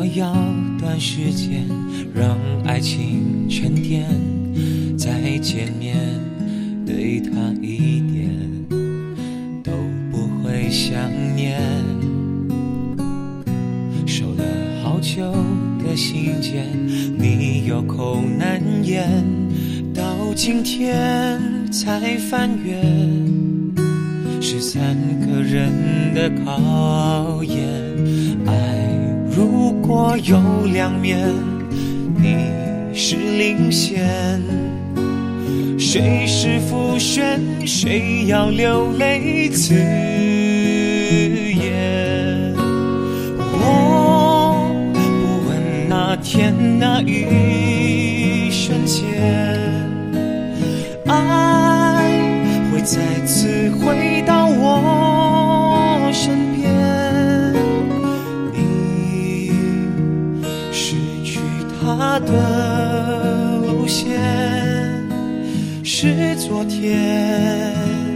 要短时间让爱情沉淀，再见面对他一点都不会想念。收了好久的信件，你有口难言，到今天才翻阅13个人的考验。爱如果有两面，你是领先，谁是副选，谁要流泪自言。我不问那天那一瞬间，爱会再次回到我身边。你失去他的路线是昨天，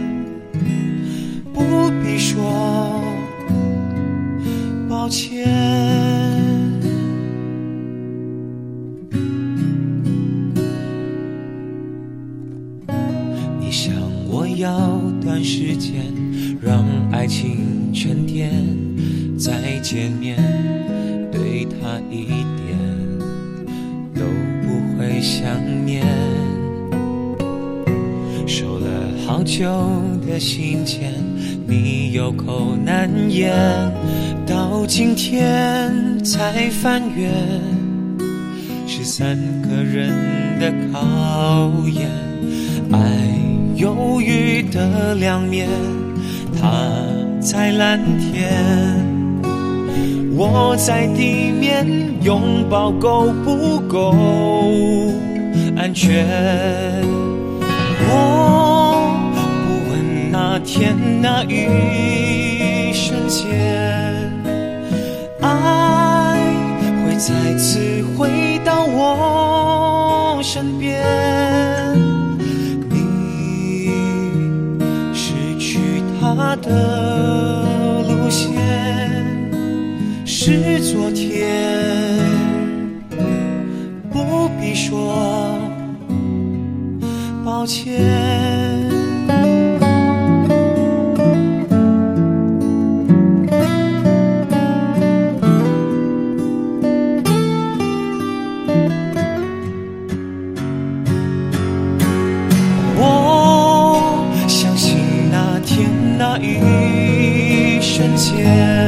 不必说抱歉。你想我要短时间让爱情沉淀，再见面对他一点都不会想念。收了好久的信件，你有口难言，到今天才翻阅13个人的考验。爱忧郁的两面，他在蓝天，我在地面，拥抱够不够安全？我不问那天那一瞬间，爱会再次回到我身边。你失去他的路线是昨天，不必说抱歉。我相信那天那一瞬间，